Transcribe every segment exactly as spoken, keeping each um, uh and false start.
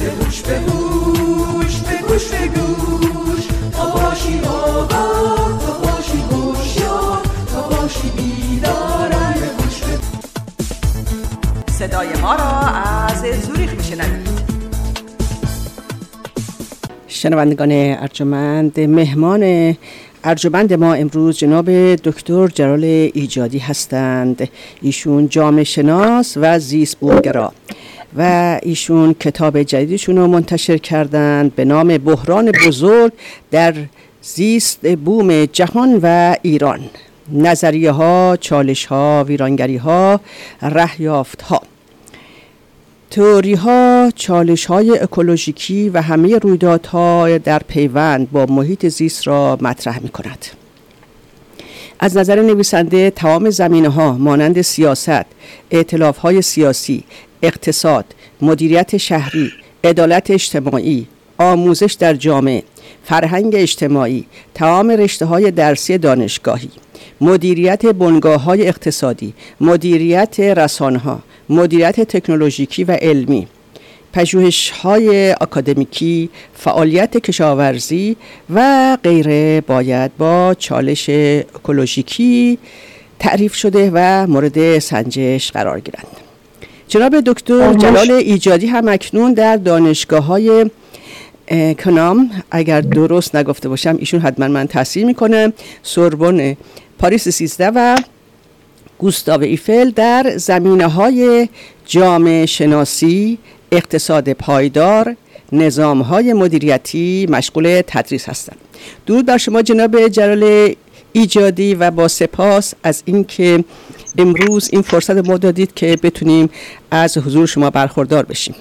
به گوش به گوش به گوش به گوش تا باشی آگاه تا باشی هوشیار تا باشی بیدار به گوش به صدای ما را از زوریخ میشنوید. شنوندگان ارجمند، مهمان ارجمند ما امروز جناب دکتر جلال ایجادی هستند. ایشون جامعه شناس و زیست بومگرا و ایشون کتاب جدیدشون رو منتشر کردند به نام بحران بزرگ در زیست بوم جهان و ایران، نظریه ها، چالش ها، ویرانگری ها، رهیافت ها، تئوری ها، چالش های اکولوژیکی و همه رویدادها در پیوند با محیط زیست را مطرح می کند. از نظر نویسنده تمام زمینه ها مانند سیاست، ائتلاف های سیاسی، اقتصاد، مدیریت شهری، عدالت اجتماعی، آموزش در جامعه، فرهنگ اجتماعی، تمام رشته های درسی دانشگاهی، مدیریت بنگاه های اقتصادی، مدیریت رسانه ها، مدیریت تکنولوژیکی و علمی، پژوهش های اکادمیکی، فعالیت کشاورزی و غیره باید با چالش اکولوژیکی تعریف شده و مورد سنجش قرار گیرند. جناب دکتر جلال ایجادی هم اکنون در دانشگاه‌های کنام، اگر درست نگفته باشم ایشون حتما من تصحیح میکنه، سوربن پاریس سیزده و گوستاو ایفل در زمینه‌های جامعه شناسی، اقتصاد پایدار، نظام‌های مدیریتی مشغول تدریس هستند. درود بر شما جناب جلال ایجادی و با سپاس از اینکه امروز این فرصت ما دادید که بتونیم از حضور شما برخوردار بشیم.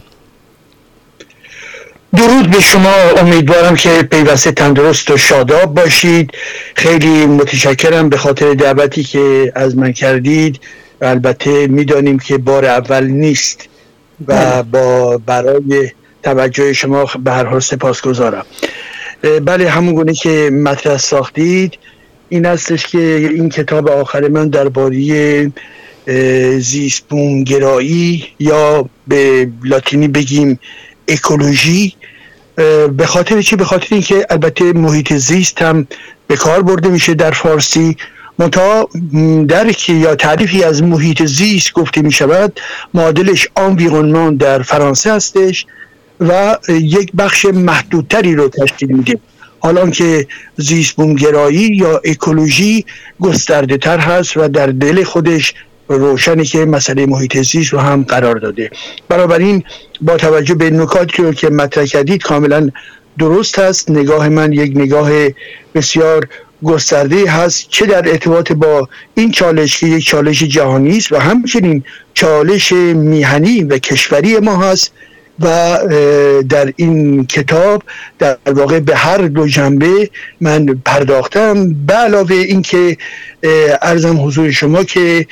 درود به شما، امیدوارم که پیوسته تندرست و شاداب باشید. خیلی متشکرم به خاطر دعوتی که از من کردید. البته میدانیم که بار اول نیست و با برای توجه شما به هر حال سپاسگزارم. بله، همون گونه که مطرح ساختید این هستش که این کتاب آخر من درباره زیست بومگرایی یا به لاتینی بگیم اکولوژی، به خاطر چی؟ به خاطر اینکه البته محیط زیست هم به کار برده میشه در فارسی، منتها درکی یا تعریفی از محیط زیست گفته می شود معادلش انویرونمان در فرانسه هستش و یک بخش محدودتری رو تشکیل میده، حالا که زیست بومگرایی یا اکولوژی گسترده تر هست و در دل خودش روشنی که مسئله محیط زیست رو هم قرار داده. بنابراین با توجه به نکاتی رو که مطرح کردید کاملا درست هست. نگاه من یک نگاه بسیار گسترده هست، چه در ارتباط با این چالش که یک چالش جهانی است و همچنین چالش میهنی و کشوری ما هست و در این کتاب در واقع به هر دو جنبه من پرداختم. به علاوه این که عرضم حضور شما که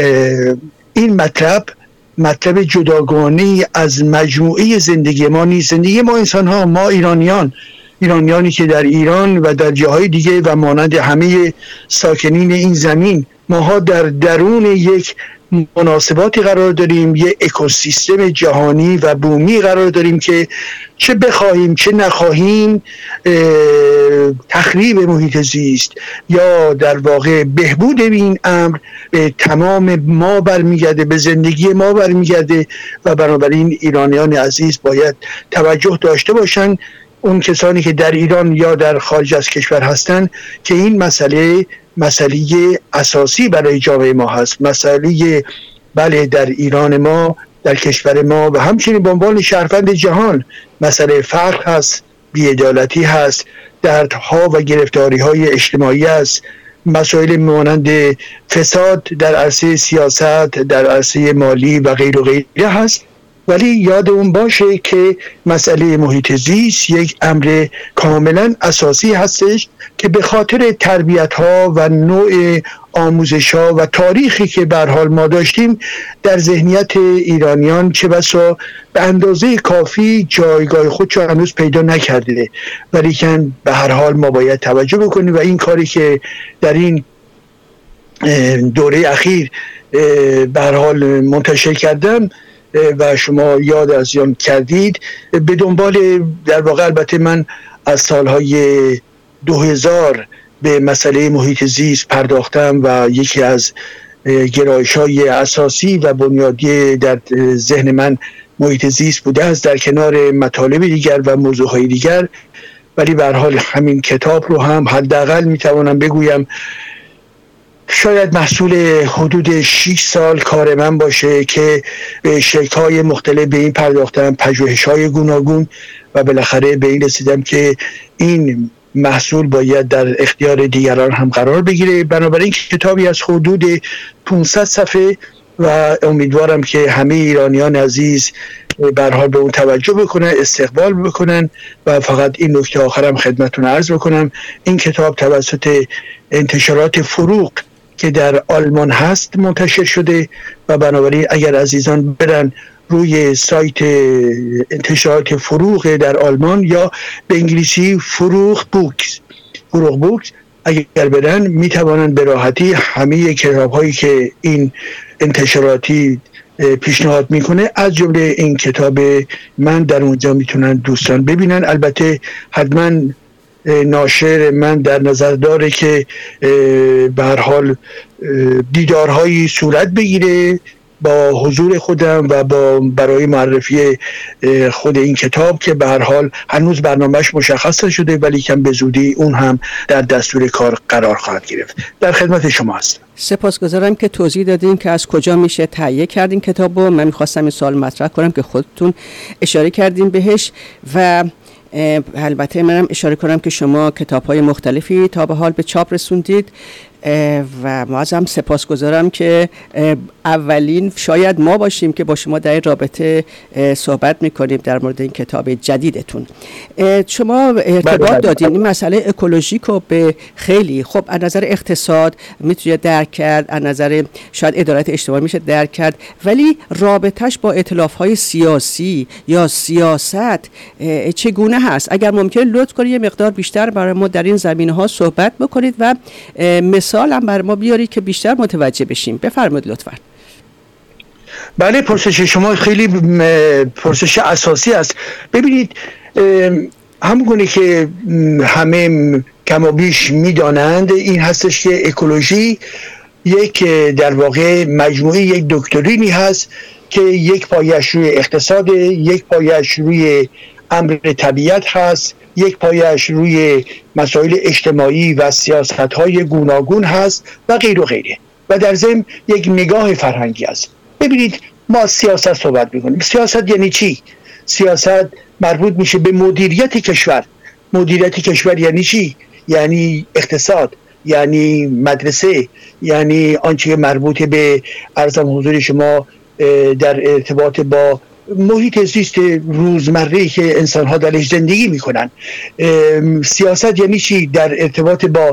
این مطلب مطلب جداگانه از مجموعه زندگی ما نیست. زندگی ما انسان ها، ما ایرانیان ایرانیانی که در ایران و در جاهای دیگه و مانند همه ساکنین این زمین ماها در درون یک مناسباتی قرار داریم، یک اکوسیستم جهانی و بومی قرار داریم که چه بخواهیم چه نخواهیم تخریب محیط زیست یا در واقع بهبود این امر به تمام ما برمیگرده، به زندگی ما برمیگرده و بنابراین ایرانیان عزیز باید توجه داشته باشند، اون کسانی که در ایران یا در خارج از کشور هستند، که این مسئله مسئله اساسی برای جامعه ما هست. مسئله بله در ایران ما، در کشور ما و همچنین به عنوان شهروند جهان مسئله فقر هست، بی‌عدالتی هست، دردها و گرفتاری‌های اجتماعی هست، مسائل مانند فساد در عرصه سیاست، در عرصه مالی و غیر و غیره هست. ولی یادمون باشه که مسئله محیط زیست یک امر کاملا اساسی هستش که به خاطر تربیت ها و نوع آموزش ها و تاریخی که به هر حال ما داشتیم در ذهنیت ایرانیان چه بسا به اندازه کافی جایگاه خودش رو هنوز پیدا نکرده، ولی که به هر حال ما باید توجه بکنیم و این کاری که در این دوره اخیر به هر حال منتشر کردم و شما یاد از آن کردید. به دنبال در واقع البته من از سالهای دو هزار به مسئله محیط زیست پرداختم و یکی از گرایش‌های اساسی و بنیادی در ذهن من محیط زیست بوده است، در کنار مطالب دیگر و موضوعهای دیگر. ولی به هر حال همین کتاب رو هم حداقل میتوانم بگویم شاید محصول حدود شش سال کار من باشه که به شکل‌های مختلف به این پرداختم، پژوهش‌های گوناگون، و بالاخره به این رسیدم که این محصول باید در اختیار دیگران هم قرار بگیره. بنابراین کتابی از حدود پانصد صفحه و امیدوارم که همه ایرانیان عزیز به هر حال به اون توجه بکنن، استقبال بکنن. و فقط این نکته آخرم خدمتتون عرض بکنم، این کتاب توسط انتشارات فروغ که در آلمان هست منتشر شده و بنابراین اگر عزیزان برن روی سایت انتشارات فروغ در آلمان یا به انگلیسی فروغ بوکس فروغ بوکس اگر برن میتوانند به راحتی همه کتاب هایی که این انتشاراتی پیشنهاد میکنه از جمله این کتاب من در اونجا میتونن دوستان ببینن. البته حتما ناشر من در نظر داره که به هر حال دیدارهایی صورت بگیره با حضور خودم و با برای معرفی خود این کتاب که به هر حال هنوز برنامهش مشخص نشده ولی کم به زودی اون هم در دستور کار قرار خواهد گرفت. در خدمت شما هستم. سپاسگزارم که توضیح دادین که از کجا میشه تهیه کردین کتابو. من میخواستم این سوال مطرح کنم که خودتون اشاره کردین بهش و البته منم اشاره کنم که شما کتاب‌های مختلفی تا به حال به چاپ رسوندید و ما از هم سپاسگزارم که اولین شاید ما باشیم که با شما در این رابطه صحبت میکنیم در مورد این کتاب جدیدتون. شما ارتباط دادین این مسئله اکولوژیک رو به خیلی خب از نظر اقتصاد میتونه درک کرد، از نظر شاید عدالت اجتماعی میشه درک کرد، ولی رابطش با ائتلاف‌های سیاسی یا سیاست چگونه هست؟ اگر ممکنه لطف کنید یه مقدار بیشتر برای ما در این زمینه‌ها صحبت بکنید و مثال هم برای ما بیارید که بیشتر متوجه بشیم. بفرمایید لطفاً. بله، پرسش شما خیلی پرسش اساسی است. ببینید همونگونه که همه کم و بیش میدانند این هستش که اکولوژی یک در واقع مجموعه یک دکترینی هست که یک پایش روی اقتصاد، یک پایش روی امر طبیعت هست، یک پایش روی مسائل اجتماعی و سیاست‌های گوناگون هست و غیر و غیره و در ضمن یک نگاه فرهنگی است. ببینید ما سیاست صحبت می‌کنیم. سیاست یعنی چی؟ سیاست مربوط میشه به مدیریت کشور. مدیریت کشور یعنی چی؟ یعنی اقتصاد، یعنی مدرسه، یعنی آنچه مربوط به عرضم حضور شما در ارتباط با محیط زیست روزمره‌ای که انسان‌ها درش زندگی می‌کنن. سیاست یعنی چی؟ در ارتباط با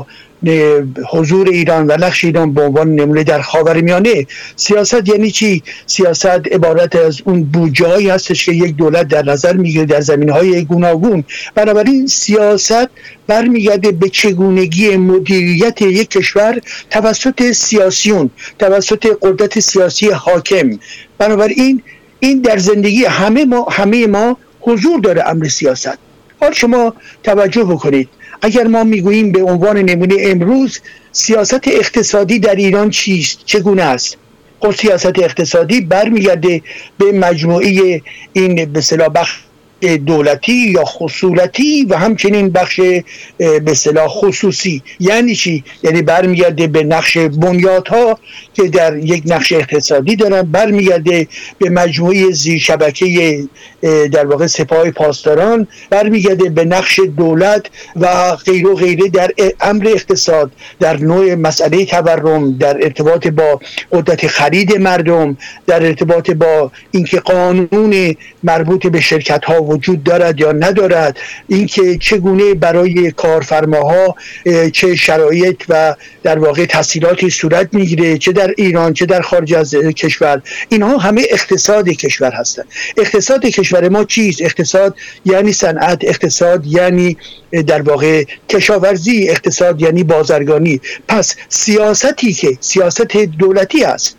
حضور ایران و نقش ایران به عنوان نمونه در خاورمیانه. سیاست یعنی چی؟ سیاست عبارت از اون بودجه‌ای هستش که یک دولت در نظر میگیره در زمینه‌های گوناگون. بنابراین سیاست برمیگرده به چگونگی مدیریت یک کشور توسط سیاسیون، توسط قدرت سیاسی حاکم. بنابراین این در زندگی همه ما همه ما حضور داره امر سیاست. حال شما توجه بکنید، اگر ما میگوییم به عنوان نمونه امروز سیاست اقتصادی در ایران چیست، چگونه است؟ خب سیاست اقتصادی برمیگرده به مجموعه این به اصطلاح بخش دولتی یا خصولتی و همچنین بخش به اصطلاح خصوصی. یعنی چی؟ یعنی برمیگرده به نقش بنیادها که در یک نقش اقتصادی دارن، برمیگرده به مجموعه زیر شبکه در واقع سپاه پاسداران، برمیگرده به نقش دولت و غیر و غیره در امر اقتصاد، در نوع مسئله تورم، در ارتباط با قدرت خرید مردم، در ارتباط با اینکه قانون مربوط به شرکت ها وجود دارد یا ندارد، اینکه چگونه برای کارفرماها چه شرایط و در واقع تسهیلاتی صورت میگیره چه در ایران چه در خارج از کشور. اینها همه اقتصاد کشور هستند. اقتصاد کشور ما چیست؟ اقتصاد یعنی صنعت، اقتصاد یعنی در واقع کشاورزی، اقتصاد یعنی بازرگانی. پس سیاستی که سیاست دولتی است،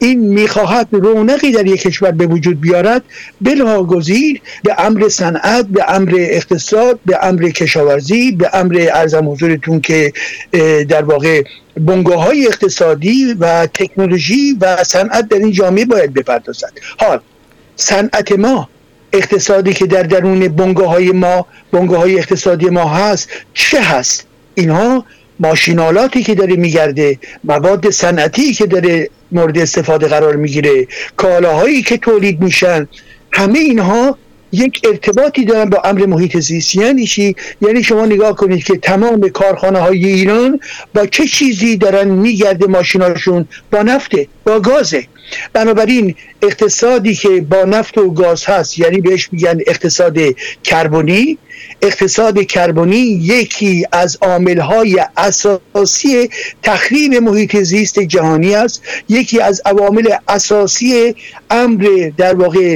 این میخواهد رونقی در یک کشور به وجود بیارد، بلاگزیر به امر صنعت، به امر اقتصاد، به امر کشاورزی، به امر ارزم حضورتون که در واقع بنگاه‌های اقتصادی و تکنولوژی و صنعت در این جامعه باید بپردازد. حال صنعت ما، اقتصادی که در درون بنگاه‌های ما، بنگاه‌های اقتصادی ما هست، چه هست؟ اینها ماشینالاتی که داره میگرده، مواد صنعتی که داره مورد استفاده قرار میگیره، کالاهایی که تولید میشن، همه اینها یک ارتباطی دارن با امر محیط زیست. یعنی چی؟ یعنی شما نگاه کنید که تمام کارخانه های ایران با چه چیزی دارن میگرده ماشیناشون؟ با نفته، با گازه. بنابراین اقتصادی که با نفت و گاز هست، یعنی بهش میگن اقتصاد کربنی. اقتصاد کربنی یکی از عامل‌های اساسی تخریب محیط زیست جهانی است، یکی از عوامل اساسی امر در واقع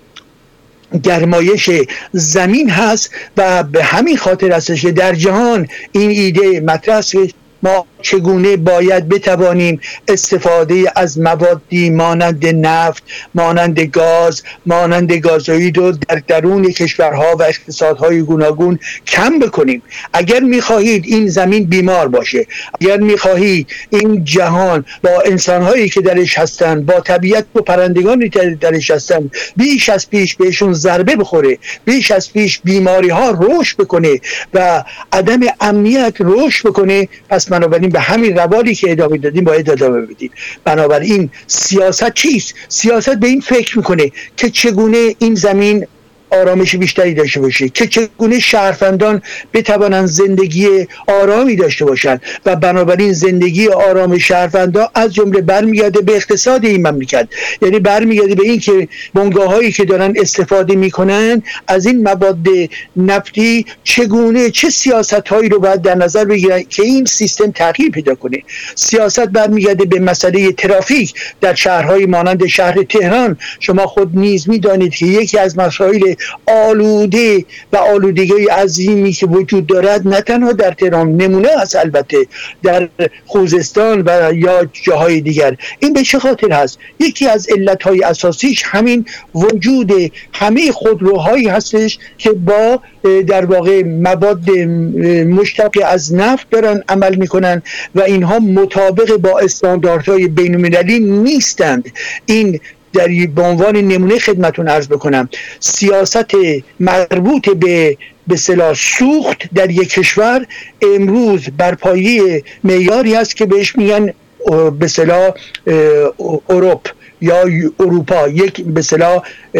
گرمایش زمین هست و به همین خاطر هستش که در جهان این ایده مطرح است ما چگونه باید بتوانیم استفاده از موادی مانند نفت، مانند گاز، مانند گازوئید رو در درون کشورها و اقتصادهای گوناگون کم بکنیم. اگر میخواهید این زمین بیمار باشه، اگر میخواهید این جهان با انسانهایی که درش هستن، با طبیعت و پرندگانی که درش هستن بیش از پیش بهشون ضربه بخوره، بیش از پیش بیماری ها رشد بکنه و عدم امنیت رشد بکنه، پس بنابراین به همین روالی که ادامه دادیم باید ادامه بدیم. بنابراین سیاست چیست؟ سیاست به این فکر میکنه که چگونه این زمین آرامش بیشتری داشته باشه، که چگونه شهروندان بتوانند زندگی آرامی داشته باشند و بنابراین زندگی آرام شهروندان از جمله برمیگرده به اقتصاد این مملکت. یعنی برمیگرده به این که بنگاه‌هایی که دارن استفاده میکنن از این مواد نفتی چگونه، چه سیاست‌هایی رو باید در نظر بگیرن که این سیستم تغییر پیدا کنه. سیاست برمیگرده به مسئله ترافیک در شهرهای مانند شهر تهران. شما خود نیز میدانید که یکی از مسائل آلوده و آلودگی عظیمی که وجود دارد نه تنها در تهران، نمونه است البته در خوزستان و یا جاهای دیگر. این به چه خاطر هست؟ یکی از علتهای اساسیش همین وجود همه خودروهایی هستش که با در واقع مواد مشتق از نفت دارن عمل میکنن و اینها مطابق با استانداردهای بین‌المللی نیستند. این در به عنوان نمونه خدمتون عرض بکنم، سیاست مربوط به به اصطلاح سوخت در یک کشور امروز بر پایه معیاری هست که بهش میگن به اصطلاح اروپ یا اروپا، یک به اصطلاح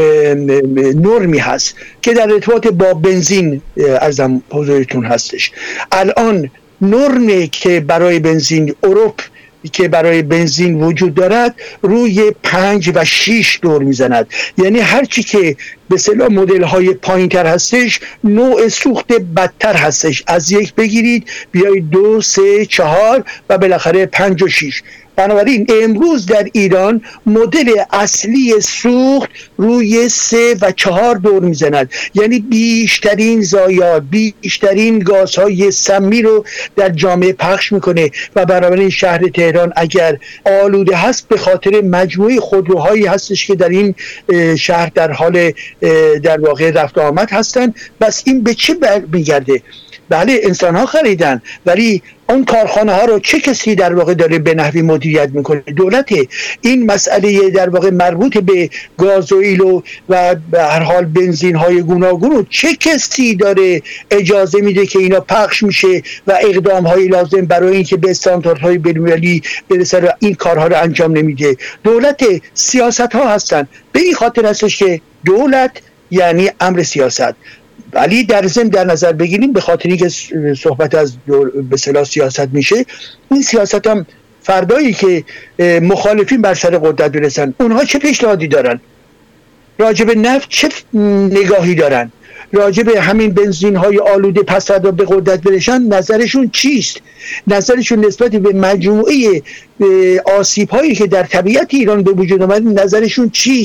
نرمی هست که در ارتباط با بنزین ارزم حضورتون هستش. الان نرمی که برای بنزین اروپ که برای بنزین وجود دارد روی پنج و شیش دور میزند. یعنی هرچی که به اصطلاح مدل های پایین تر هستش نوع سوخت بدتر هستش. از یک بگیرید بیایید دو، سه، چهار و بالاخره پنج و شیش. بنابراین امروز در ایران مدل اصلی سوخت روی سه و چهار دور میزند. یعنی بیشترین ضایعات، بیشترین گازهای سمی رو در جامعه پخش میکنه و بنابراین شهر تهران اگر آلوده هست به خاطر مجموعه خودروهایی هستش که در این شهر در حال در واقع رفت و آمد هستن. بس این به چه برمیگرده؟ بله انسان ها خریدن، ولی اون کارخانه ها رو چه کسی در واقع داره به نحوی مدیریت میکنه؟ دولته. این مسئله در واقع مربوط به گازوئیل و به هر حال بنزین های گوناگون رو چه کسی داره اجازه میده که اینا پخش میشه و اقدام های لازم برای اینکه به استانداردهای بین‌المللی برسه این کارها رو انجام نمیده؟ دولت. سیاست ها هستن. به این خاطر هستش که دولت یعنی امر سیاست. ولی در ضمن در نظر بگیریم به خاطر اینکه صحبت از به اصطلاح سیاست میشه، این سیاست هم فردایی که مخالفین بر سر قدرت برسن اونها چه پیشنهادی دارن؟ راجع به نفت چه نگاهی دارن؟ راجع به همین بنزین های آلوده پس فردا به قدرت برسن نظرشون چیست؟ نظرشون نسبت به مجموعه آسیب هایی که در طبیعت ایران به وجود آمد نظرشون چیست؟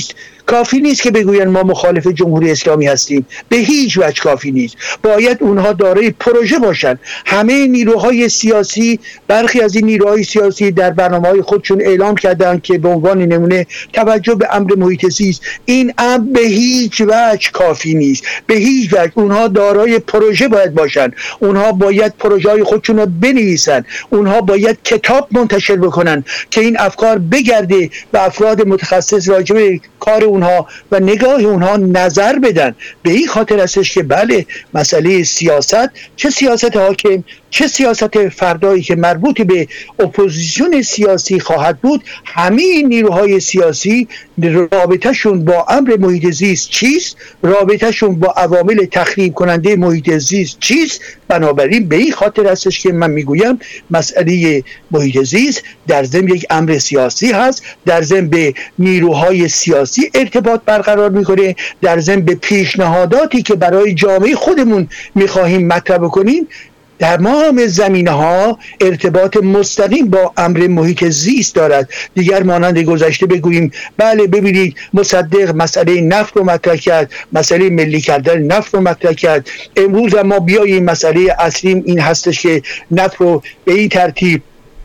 کافی نیست که بگوین ما مخالف جمهوری اسلامی هستیم، به هیچ وجه کافی نیست. باید اونها دارای پروژه باشن. همه نیروهای سیاسی، برخی از این نیروهای سیاسی در برنامه‌های خودشون اعلام کردن که به عنوان نمونه توجه به امر محیط زیست. این امر به هیچ وجه کافی نیست، به هیچ وجه. اونها دارای پروژه باید باشن، اونها باید پروژه‌های خودشون رو بنویسن، اونها باید کتاب منتشر بکنن که این افکار بگرده و افراد متخصص راجع به کار اونها و نگاه اونها نظر بدن. به این خاطر هستش که بله، مسئله سیاست، چه سیاست حاکم چه سیاست فردایی که مربوط به اپوزیسیون سیاسی خواهد بود، همه این نیروهای سیاسی رابطهشون با امر محیط زیست چیست، رابطهشون با عوامل تخریب کننده محیط زیست چیست. بنابراین به این خاطر هستش که من میگویم مسئله محیط زیست در ضمن یک امر سیاسی هست، در ضمن به نیروهای سیاسی ارتباط برقرار میکنه، در ضمن به پیشنهاداتی که برای جامعه خودمون میخواهیم مطرح کنیم تمام زمینه‌ها ارتباط مستقیم با امر محیط زیست دارد. دیگر مانند گذشته بگوییم بله ببینید مصدق مسئله نفت رو مطرح کرد، مسئله ملی کردن نفت رو مطرح کرد. امروز ما بیاییم مسئله اصلی این هستش که نفت رو به این ترتیب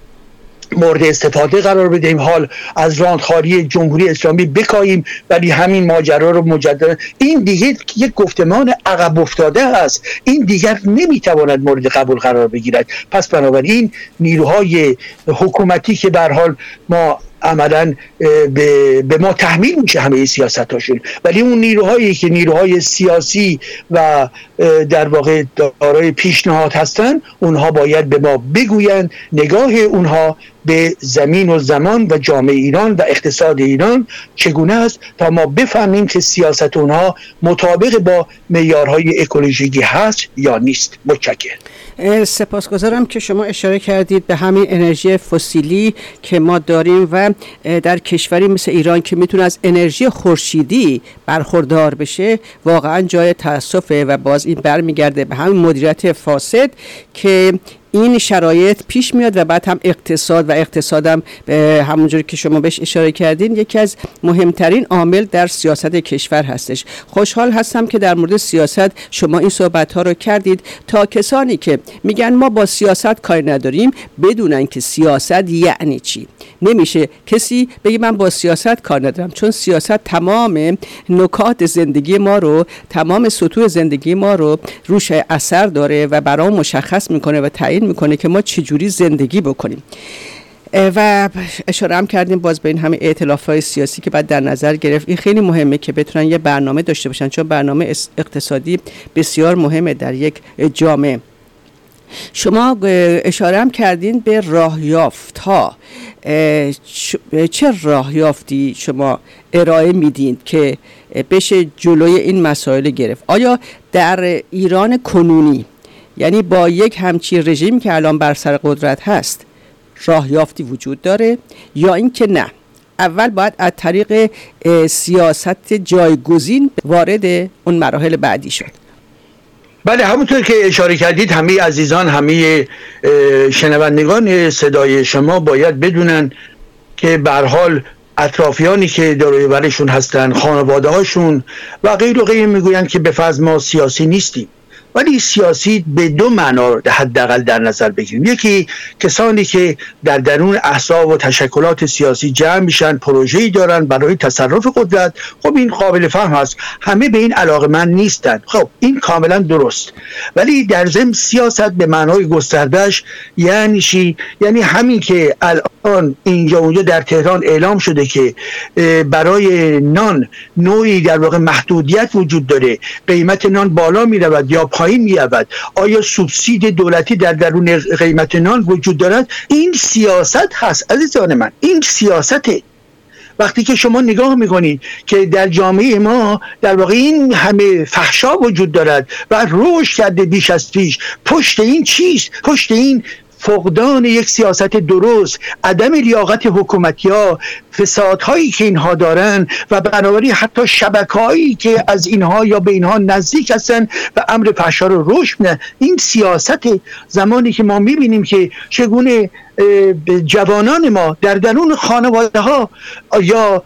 مورد استفاده قرار بدیم، حال از راندخاری جمهوری اسلامی بکاییم، ولی همین ماجرا رو مجددا، این دیگه یک گفتمان عقب افتاده است، این دیگر نمیتواند مورد قبول قرار بگیرد. پس بنابراین نیروهای حکومتی که به هر حال ما عملاً به, به ما تحمیل میشه همه سیاست هاشون، ولی اون نیروهایی که نیروهای سیاسی و در واقع دارای پیشنهاد هستن، اونها باید به ما بگوین نگاه اونها به زمین و زمان و جامعه ایران و اقتصاد ایران چگونه است تا ما بفهمیم که سیاست اونها مطابق با معیارهای اکولوژیکی هست یا نیست. متشکرم. سپاسگزارم که شما اشاره کردید به همین انرژی فسیلی که ما داریم و در کشوری مثل ایران که میتونه از انرژی خورشیدی برخوردار بشه واقعا جای تأسفه و باز این برمیگرده به همین مدیریت فاسد که این شرایط پیش میاد و بعد هم اقتصاد و اقتصادم همونجوری که شما بهش اشاره کردین یکی از مهمترین عامل در سیاست کشور هستش. خوشحال هستم که در مورد سیاست شما این صحبت ها رو کردید تا کسانی که میگن ما با سیاست کاری نداریم بدونن که سیاست یعنی چی. نمیشه کسی بگه من با سیاست کار ندارم، چون سیاست تمام نکات زندگی ما رو، تمام سطوح زندگی ما رو روش اثر داره و برام مشخص میکنه و تعیین میکنه که ما چجوری زندگی بکنیم. و اشاره هم کردیم باز به این همه ائتلاف‌های سیاسی که باید در نظر گرفت. این خیلی مهمه که بتونن یه برنامه داشته باشن، چون برنامه اقتصادی بسیار مهمه در یک جامعه. شما اشاره هم کردین به راهیافت ها. چه راهیافتی شما ارائه میدین که بشه جلوی این مسائل گرفت؟ آیا در ایران کنونی، یعنی با یک همچین رژیم که الان بر سر قدرت هست، راهیافتی وجود داره یا اینکه نه اول باید از طریق سیاست جایگزین وارد اون مراحل بعدی شد؟ بله، همونطور که اشاره کردید همه عزیزان، همه شنوندگان صدای شما باید بدونن که به هر حال اطرافیانی که دور و برشون هستن، خانواده هاشون و غیر و غیر میگویند که به فرض ما سیاسی نیستیم، ولی سیاسی به دو معنا حداقل در نظر بگیریم. یکی کسانی که در درون احزاب و تشکلات سیاسی جمع میشن، پروژه‌ای دارن برای تصرف قدرت. خب این قابل فهم است، همه به این علاقه‌مند نیستن. خب این کاملا درست، ولی در ضمن سیاست به معنای گستردهش یعنی چی؟ یعنی همین که الان اینجا اونجا در تهران اعلام شده که برای نان نوعی در واقع محدودیت وجود داره، قیمت نان بالا میرود یا پایین می‌رود، آیا سوبسید دولتی در درون قیمت نان وجود دارد؟ این سیاست هست عزیزان من، این سیاسته. وقتی که شما نگاه میکنید که در جامعه ما در واقع این همه فحشا وجود دارد و رشد کرده بیش از پیش، پشت این چیست؟ پشت این فقدان یک سیاست درست، عدم لیاقت حکومتی‌ها، فسادهایی که اینها دارن و بنابراین حتی شبکه‌هایی که از اینها یا به اینها نزدیک هستن و امر فحشا رو رشد میدن. این سیاست زمانی که ما میبینیم که چگونه جوانان ما در درون خانواده ها یا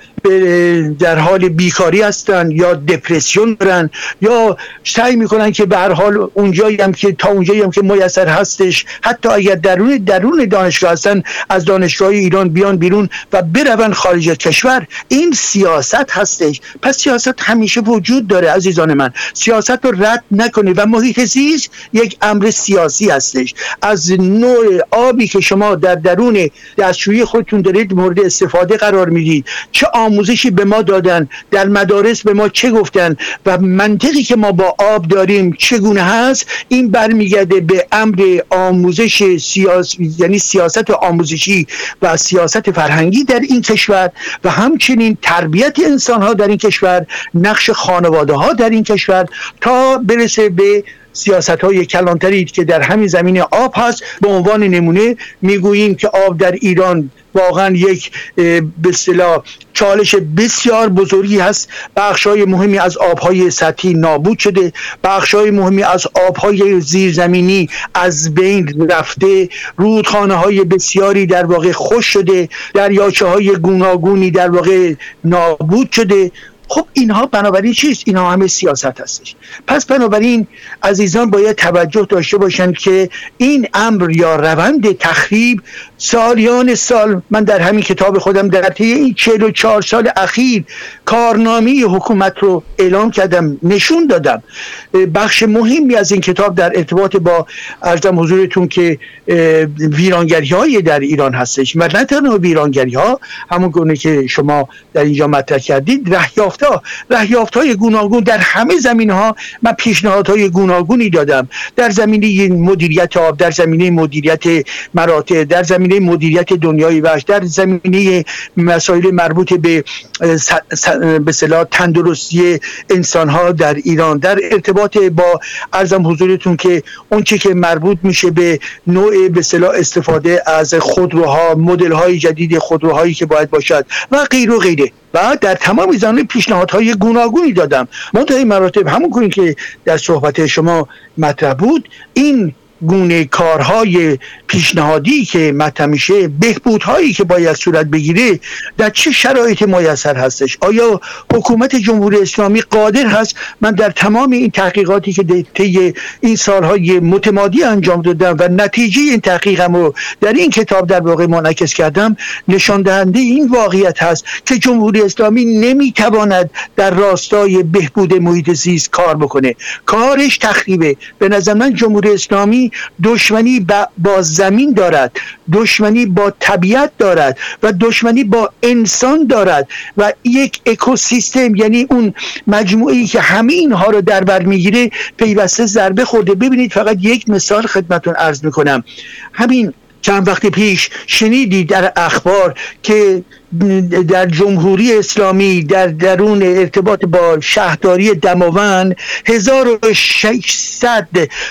در حال بیکاری هستن یا دپرسیون دارن یا سعی میکنن که به هر حال اونجایی هم که تا اونجایی هم که میسر هستش، حتی اگر درون درون دانشگاه هستن از دانشگاه ایران بیان بیرون و برون خارج کشور. این سیاست هستش. پس سیاست همیشه وجود داره عزیزان من، سیاست رو رد نکنید و محیط زیست یک امر سیاسی هستش. از نوع آبی که شما در درون دستشویی خودتون دارید مورد استفاده قرار میدید، چه آموزشی به ما دادن، در مدارس به ما چه گفتن و منطقی که ما با آب داریم چگونه هست، این برمیگرده به امر آموزش سیاسی، یعنی سیاست آموزشی و سیاست فرهنگی در این کشور و همچنین تربیت انسان ها در این کشور، نقش خانواده ها در این کشور، تا برسه به سیاست های کلانتری که در همین زمین آب هست. به عنوان نمونه میگوییم که آب در ایران واقعا یک به اصطلاح چالش بسیار بزرگی هست. بخشای مهمی از آبهای سطحی نابود شده، بخشای مهمی از آبهای زیرزمینی از بین رفته، رودخانه های بسیاری در واقع خشک شده، دریاچه های گوناگونی در واقع نابود شده. خب اینها بنابراین چیست؟ اینها همه سیاست هستش. پس بنابراین عزیزان باید توجه داشته باشند که این امر یا روند تخریب سالیان سال، من در همین کتاب خودم در طی این چهل و چهار سال اخیر کارنامه حکومت رو اعلام کردم، نشون دادم. بخش مهمی از این کتاب در ارتباط با عرضم حضورتون که ویرانگری های در ایران هستش و نه تنها ویرانگری ها، همون گونه که شما در اینجا مطرح کردید، رهیافت ها رهیافت های گوناگون در همه زمین ها. من پیشنهادهای گوناگونی دادم در زمینه مدیریت آب، در زمینه مدیریت مراتع، در زمینه مدیریت دنیای وحش، در زمینه مسائل مربوط به به اصطلاح تندرستی انسان ها در ایران، در ارتباط با عرضم حضورتون که اون چه که مربوط میشه به نوع به اصطلاح استفاده از خودروها، مدل های جدید خودروهایی که باید باشد و غیر و غیره. و در تمام زمینه پیشنهادهای گوناگونی دادم. منتهی مراتب همون گونه که در صحبت شما مطرح بود، این گونه کارهای پیشنهادی که مطرح میشه، بهبودهایی که باید صورت بگیره، در چه شرایط میسر هستش؟ آیا حکومت جمهوری اسلامی قادر هست؟ من در تمام این تحقیقاتی که طی این سالهای متمادی انجام دادم و نتیجه این تحقیقم رو در این کتاب در واقع منعکس کردم، نشان دهنده این واقعیت هست که جمهوری اسلامی نمیتواند در راستای بهبود محیط زیست کار بکنه. کارش تخریبه. به نظر من جمهوری اسلامی دشمنی با زمین دارد، دشمنی با طبیعت دارد و دشمنی با انسان دارد و یک اکوسیستم، یعنی اون مجموعه‌ای که همه اینها رو در بر میگیره، پیوسته ضربه خورده. ببینید فقط یک مثال خدمتتون عرض میکنم. همین چند وقت پیش شنیدی در اخبار که در جمهوری اسلامی در درون ارتباط با شهرداری دماوند هزار و ششصد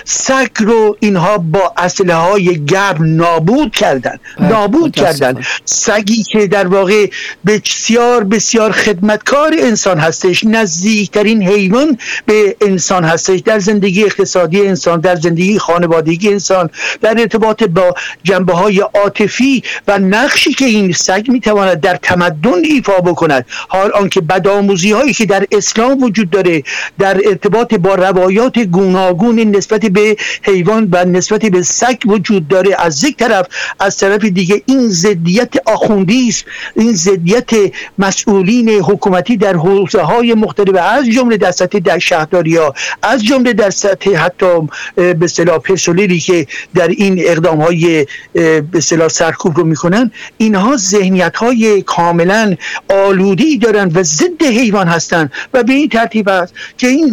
سگ رو اینها با اسلحه های گرم نابود کردن نابود کردن سگی که در واقع بسیار بسیار خدمتکار انسان هستش، نزدیکترین حیوان به انسان هستش در زندگی اقتصادی انسان، در زندگی خانوادگی انسان، در ارتباط با جنبه های عاطفی و نقشی که این سگ میتواند در تمدن ایفا بکند. حال آنکه بدآموزی هایی که در اسلام وجود داره در ارتباط با روایات گوناگون نسبت به حیوان و نسبت به سگ وجود داره از یک طرف، از طرف دیگه این ضدیت آخوندی است، این ضدیت مسئولین حکومتی در حوزه های مختلف، از جمله در سطح در شهرداری‌ها، از جمله در سطح حتی به اصطلاح پرسنلی که در این اقدام های به اصطلاح سرکوب رو میکنن، اینها ذهنیت های کاملا آلوده‌ای دارن و ضد حیوان هستن و به این ترتیب است که این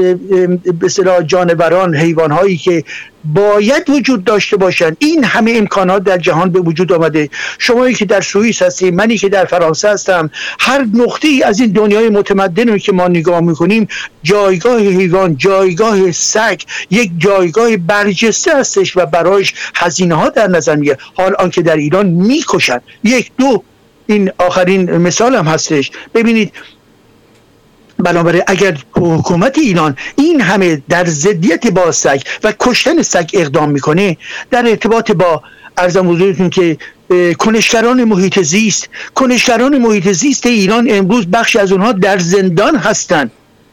به اصطلاح جانوران، حیوان هایی که باید وجود داشته باشند، این همه امکانات در جهان به وجود آمده. شمایی که در سوئیس هستید، منی که در فرانسه هستم، هر نقطه‌ای از این دنیای متمدن که ما نگاه میکنیم، جایگاه حیوان، جایگاه سگ یک جایگاه برجسته هستش و برایش هزینه ها در نظر میگیره. حال آنکه در ایران میکشن. یک دو این آخرین مثال هم هستش. ببینید بنابراین اگر حکومت ایران این همه در ضدیت با سگ و کشتن سگ اقدام میکنه، در ارتباط با عرضم حضورتون که کنشگران محیط زیست کنشگران محیط زیست ایران امروز بخشی از اونها در زندان هستند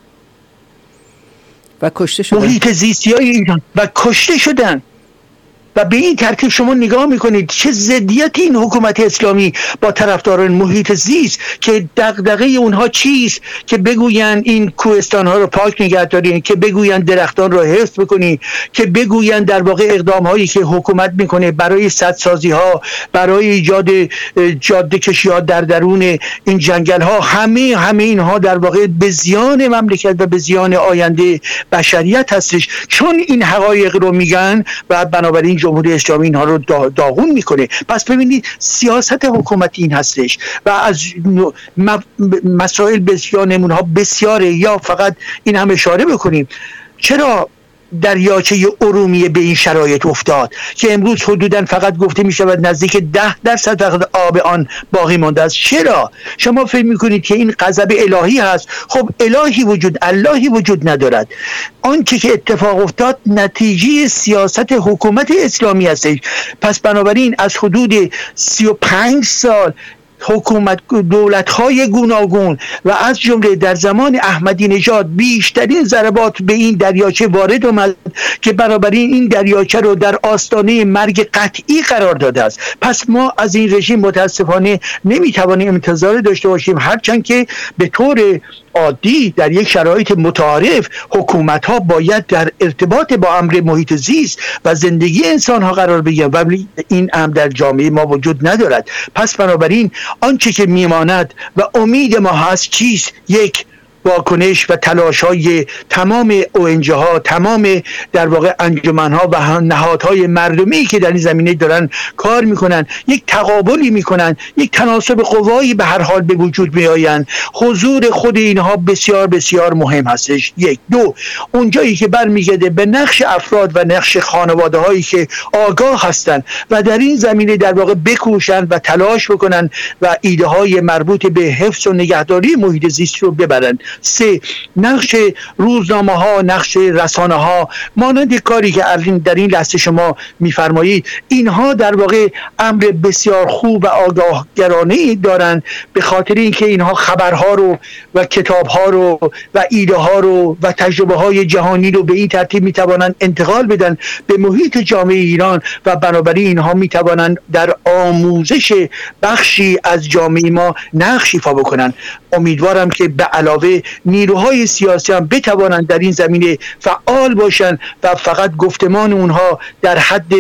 و کشته شدن. محیط زیستی های ایران و کشته شدن. و به این ترتیب شما نگاه میکنید چه ضدیتی این حکومت اسلامی با طرفداران محیط زیست که دغدغه اونها چیست که بگوین این کوهستان ها رو پاک نگه دارین، که بگوین درختان رو حفظ بکنین، که بگوین در واقع اقدام هایی که حکومت میکنه برای سدسازی ها، برای ایجاد جاده کشی ها در درون این جنگل ها، همه همه اینها در واقع به زیان مملکت و به زیان آینده بشریت هستش، چون این حقایق رو میگن و بنابراین جمهوری اسلامی اینها رو داغون میکنه. پس ببینید سیاست حکومت این هستش و از مسائل بسیار نمونها بسیاره. یا فقط این هم اشاره بکنیم چرا دریاچه ارومیه به این شرایط افتاد که امروز حدوداً فقط گفته می شود نزدیک ده درصد فقط آب آن باقی مانده است. چرا؟ شما فکر میکنید که این غضب الهی هست؟ خب الهی وجود اللهی وجود ندارد. آنچه که اتفاق افتاد نتیجه سیاست حکومت اسلامی است. پس بنابراین از حدود سی و پنج سال حکومت دولت‌های گوناگون و از جمله در زمان احمدی نژاد بیشترین ضربات به این دریاچه وارد آمد که بنابراین این دریاچه رو در آستانه مرگ قطعی قرار داده است. پس ما از این رژیم متاسفانه نمیتوانیم انتظار داشته باشیم، هرچند که به طور عادی در یک شرایط متعارف حکومت ها باید در ارتباط با امر محیط زیست و زندگی انسان ها قرار بگیرند، ولی این امر در جامعه ما وجود ندارد. پس بنابراین آنچه که میماند و امید ما هست چیست؟ یک، واکنش و تلاش های تمام اونجه ها، تمام در واقع انجمن ها و نهادهای مردمی که در این زمینه دارن کار میکنن، یک تقابلی میکنن، یک تناسب قوایی به هر حال به وجود میآیند. حضور خود اینها بسیار بسیار مهم هستش. یک. دو، اونجایی که برمیگرده به نقش افراد و نقش خانواده هایی که آگاه هستند و در این زمینه در واقع بکوشند و تلاش بکنن و ایده های مربوط به حفظ و نگهداری محیط زیست رو ببرند. سه، نقش روزنامه ها، نقش رسانه ها، مانند کاری که در این لحظه شما میفرمایید، اینها در واقع امر بسیار خوب و آگاهگرانه دارند، به خاطر اینکه اینها خبرها رو و کتابها رو و ایده ها رو و تجربه های جهانی رو به این ترتیب میتوانند انتقال بدن به محیط جامعه ایران و بنابراین اینها میتوانند در آموزش بخشی از جامعه ما نقش ایفا بکنن. امیدوارم که به علاوه نیروهای سیاسی هم بتوانند در این زمینه فعال باشند و فقط گفتمان اونها در حد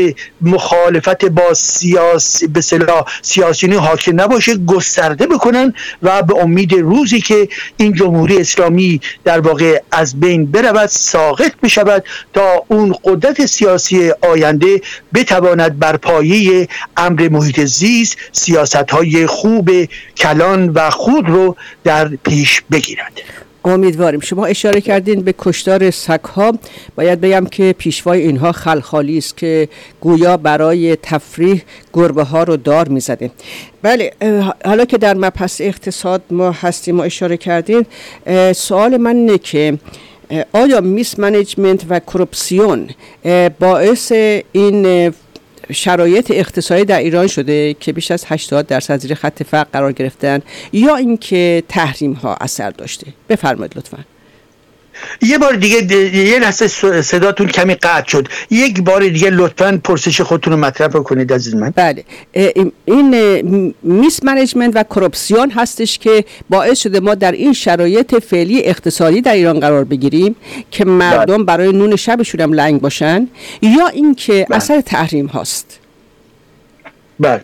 مخالفت با سیاس به اصطلاح سیاسیون حاکم نباشه، گسترده بکنن و به امید روزی که این جمهوری اسلامی در واقع از بین برود، ساقط بشود، تا اون قدرت سیاسی آینده بتواند بر پایه امر محیط زیست سیاست‌های خوب کلان و خود رو در پیش بگیرد. امیدواریم. شما اشاره کردین به کشتار سگ‌ها. باید بگم که پیشوای اینها خلخالی است که گویا برای تفریح گربه ها رو دار می‌زده. بله، حالا که در مبحث اقتصاد ما هستیم و اشاره کردین، سوال من اینه که آیا میس منیجمنت و کورپسیون باعث این شرایط اقتصادی در ایران شده که بیش از هشتاد درصد زیر خط فقر قرار گرفتن، یا اینکه تحریم ها اثر داشته؟ بفرمایید لطفاً. یه بار دیگه یه لحظه صداتون کمی قطع شد. یک بار دیگه لطفاً پرسش خودتون رو مطرح کنید عزیز من. بله، این میس منیجمنت و کورپسیون هستش که باعث شده ما در این شرایط فعلی اقتصادی در ایران قرار بگیریم که مردم برای نون شبشون هم لنگ باشن، یا اینکه اثر تحریم هاست؟ بله،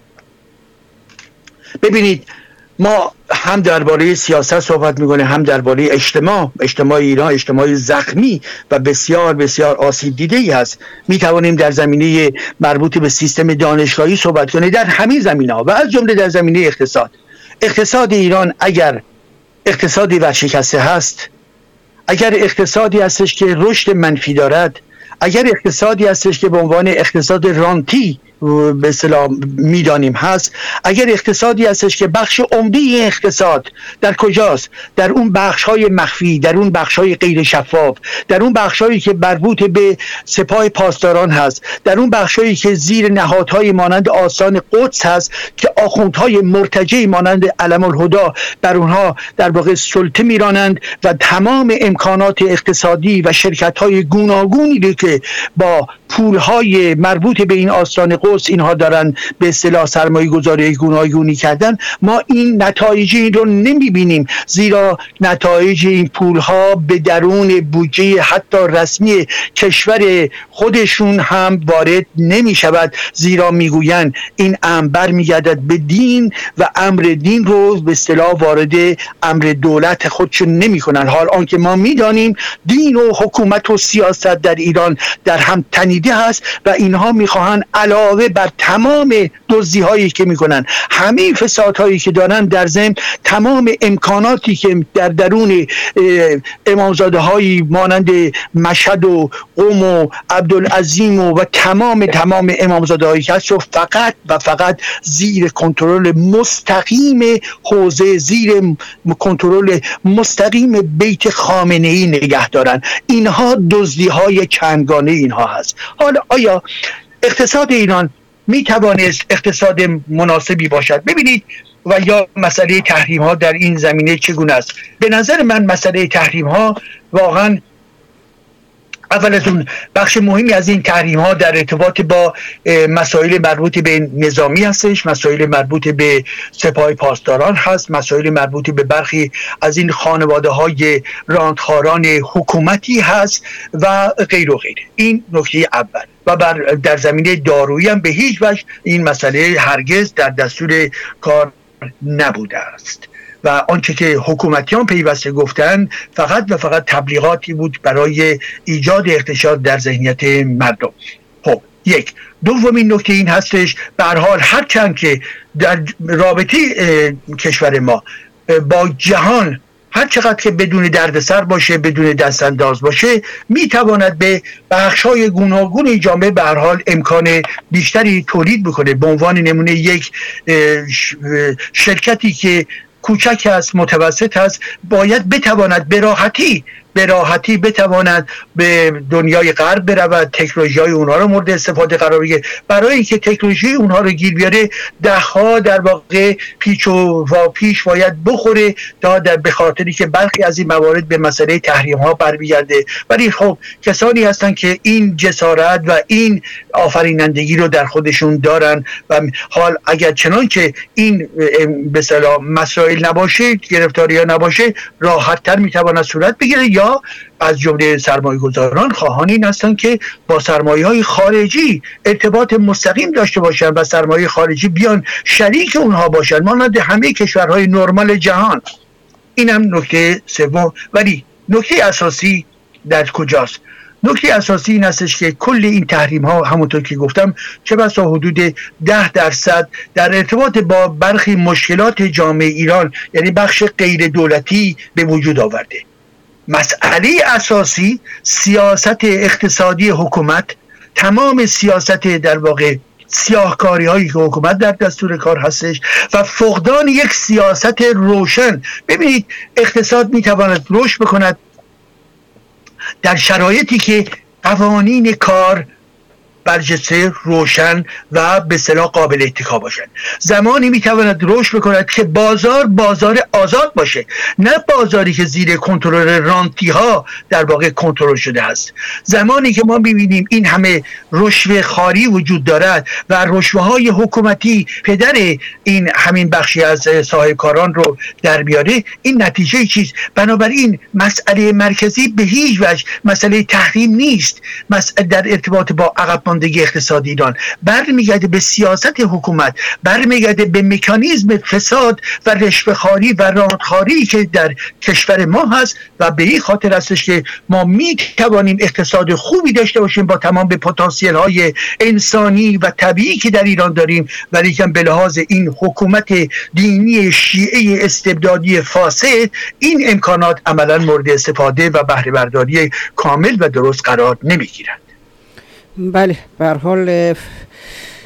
ببینید ما هم درباره سیاست صحبت میکنه، هم درباره اجتماع اجتماع ایران اجتماع زخمی و بسیار بسیار آسیب دیده ای هست. میتوانیم در زمینه مربوط به سیستم دانشگاهی صحبت کنیم، در همین زمینه‌ها و از جمله در زمینه اقتصاد. اقتصاد ایران اگر اقتصادی ورشکسته هست، اگر اقتصادی هستش که رشد منفی دارد، اگر اقتصادی هستش که به عنوان اقتصاد رانتی به اصطلاح میدانیم هست، اگر اقتصادی هستش که بخش عمده این اقتصاد در کجاست؟ در اون بخش‌های مخفی، در اون بخش‌های غیر شفاف، در اون بخش‌هایی که مربوط به سپاه پاسداران هست، در اون بخش‌هایی که زیر نهادهای مانند آستان قدس هست که آخوندهای مرتجع مانند علم الهدی بر اونها در واقع سلطه میرانند و تمام امکانات اقتصادی و شرکت‌های گوناگونی رو که با پول‌های مربوط به این آستان قدس اینها دارن به اصطلاح سرمایه گذاری گوناگونی کردن، ما این نتایج این رو نمیبینیم، زیرا نتایج این پول‌ها به درون بودجه حتی رسمی کشور خودشون هم وارد نمی شود، زیرا میگویند این امر برمیگردد به دین و امر دین رو به اصطلاح وارد امر دولت خودشون نمی کنن، حال آنکه ما میدانیم دین و حکومت و سیاست در ایران در هم تنیده هست و اینها میخواهند علاوه بر تمام دزدی هایی که میکنن، همه فساد هایی که دارن، در ضمن تمام امکاناتی که در درون امامزاده هایی مانند مشهد و قم و عبدالعظیم و, و تمام تمام امامزاده هایی که هست و فقط و فقط زیر کنترل مستقیم حوزه، زیر کنترل مستقیم بیت خامنه ای نگه دارن. اینها دزدی های چندگانه اینها هست. حالا آیا اقتصاد ایران می توانست اقتصاد مناسبی باشد؟ ببینید، و یا مسئله تحریم ها در این زمینه چگونه است؟ به نظر من مسئله تحریم ها واقعا اول از اون بخش مهمی از این تحریم ها در ارتباط با مسائل مربوط به نظامی هستش، مسائل مربوط به سپاه پاسداران هست، مسائل مربوط به برخی از این خانواده های راندخاران حکومتی هست و غیر و غیره. این نکته اول. و بر در زمینه دارویی هم به هیچ وجه این مسئله هرگز در دستور کار نبوده است و آنچه که حکومتیان پیوسته گفتن فقط و فقط تبلیغاتی بود برای ایجاد اغتشاش در ذهنیت مردم. خب یک. دومین نکته این هستش، به هر حال هرچند که در رابطه کشور ما با جهان هر چقدر که بدون دردسر باشه، بدون دستانداز باشه، میتواند به بخش‌های گوناگون جامعه به هر حال امکان بیشتری تولید بکنه. به عنوان نمونه یک شرکتی که کوچک است، متوسط است، باید بتواند به راحتی به راحتی بتواند به دنیای غرب برود، تکنولوژی‌های اونها رو مورد استفاده قرار بگیره. برای اینکه تکنولوژی اونها رو گیر بیاره، ده‌ها در واقع پیچ و واپیش باید بخوره تا در به خاطری که برخی از این موارد به مسئله تحریم ها برمیگرده. ولی خب کسانی هستن که این جسارت و این آفرینندگی رو در خودشون دارن و حال اگر چنان که این به اصطلاح مسائل نباشه، گرفتاری ها نباشه، راحت‌تر میتواند صورت بگیره. یا از جمله سرمایه گذاران خواهان این هستند که با سرمایه های خارجی ارتباط مستقیم داشته باشن و سرمایه خارجی بیان شریک اونها باشن مانند همه کشورهای نرمال جهان. این هم نکته سوم. ولی نکته اساسی در کجاست؟ نکته اساسی این هستش که کل این تحریم ها همونطور که گفتم چه بسا حدود ده درصد در ارتباط با برخی مشکلات جامعه ایران، یعنی بخش غیر دولتی، به وجود آورده. مسئله اساسی سیاست اقتصادی حکومت، تمام سیاست در واقع سیاهکاری هایی که حکومت در دستور کار هستش و فقدان یک سیاست روشن. ببینید، اقتصاد میتواند رشد بکند در شرایطی که قوانین کار برجسته، روشن و به اصطلاح قابل اتکا باشند. زمانی میتواند رشد بکند که بازار بازار آزاد باشه، نه بازاری که زیر کنترل رانتی ها در واقع کنترل شده است. زمانی که ما میبینیم این همه رشوه خواری وجود دارد و رشوه های حکومتی پدر این همین بخشی از صاحبکاران رو در بیاره، این نتیجه چیز؟ بنابراین مسئله مرکزی به هیچ وجه مسئله تحریم نیست. مسئله در ارتباط با عقب ماندگی اقتصادی ایران برمیگرده به سیاست حکومت، برمیگرده به مکانیزم فساد و رشوه‌خواری و رانتخواری که در کشور ما هست و به این خاطر هستش که ما می توانیم اقتصاد خوبی داشته باشیم با تمام به پتانسیل های انسانی و طبیعی که در ایران داریم، ولی که به لحاظ این حکومت دینی شیعه استبدادی فاسد این امکانات عملا مورد استفاده و بهره برداری کامل و درست قرار نمی گیرند. بله، به هر حال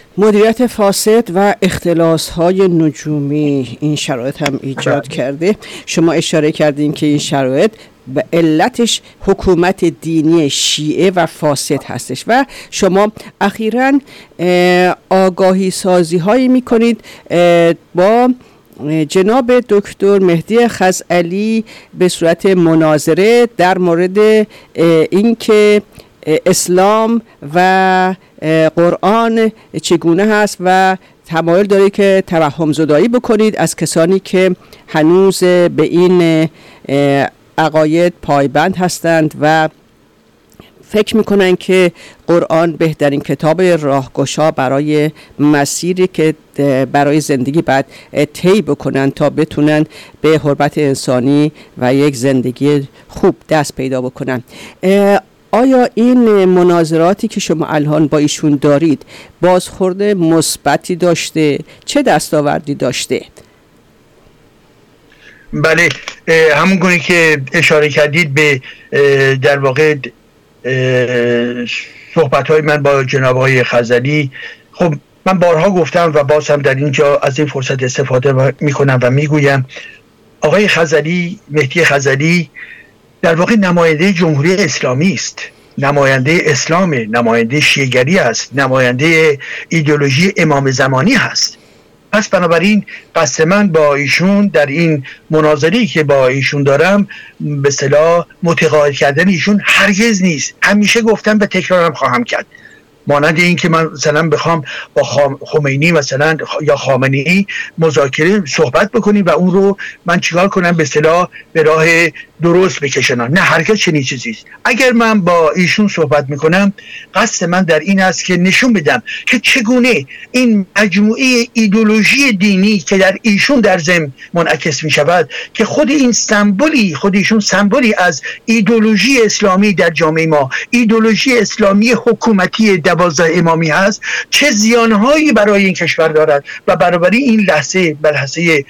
مدیریت فاسد و اختلاس‌های نجومی این شرایط هم ایجاد کرده. شما اشاره کردین که این شرایط به علتش حکومت دینی شیعه و فاسد هستش و شما اخیراً آگاهی سازی هایی میکنید با جناب دکتر مهدی خزعلی به صورت مناظره در مورد اینکه اسلام و قرآن چگونه هست و تمایل داره که توهم زدایی بکنید از کسانی که هنوز به این عقاید پایبند هستند و فکر میکنن که قرآن بهترین کتاب راهگشا برای مسیری که برای زندگی باید طی بکنن تا بتونن به حرمت انسانی و یک زندگی خوب دست پیدا بکنن. آیا این مناظراتی که شما الان با ایشون دارید بازخورد مثبتی داشته؟ چه دستاوردی داشته؟ بله، همون گونه که اشاره کردید به در واقع صحبت‌های من با جناب آقای خزعلی، خب من بارها گفتم و باز هم در اینجا از این فرصت استفاده میکنم و میگویم آقای خزعلی، مهدی خزعلی در واقع نماینده جمهوری اسلامی است، نماینده اسلام، نماینده شیعه‌گری است، نماینده ایدئولوژی امام زمانی هست. پس بنابراین قصد من با ایشون در این مناظری که با ایشون دارم به اصطلاح متقاعد کردن ایشون هرگز نیست. همیشه گفتم و تکرارم خواهم کرد، مانند این که من مثلا بخوام با خمینی مثلا یا خامنه‌ای مذاکره صحبت بکنیم و اون رو من چیکار کنم به اصطلاح به راه درست بکشنم، نه هرگز چنین چیزی است. اگر من با ایشون صحبت میکنم قصد من در این است که نشون بدم که چگونه این مجموعه ایدئولوژی دینی که در ایشون در ضمن منعکس میشود، که خود این سمبولی خود ایشون سمبولی از ایدئولوژی اسلامی در جامعه ما، ایدئولوژی اسلامی حکومتی دوازده امامی هست، چه زیانهایی برای این کشور دارد و برابری این لحظه بر لحظه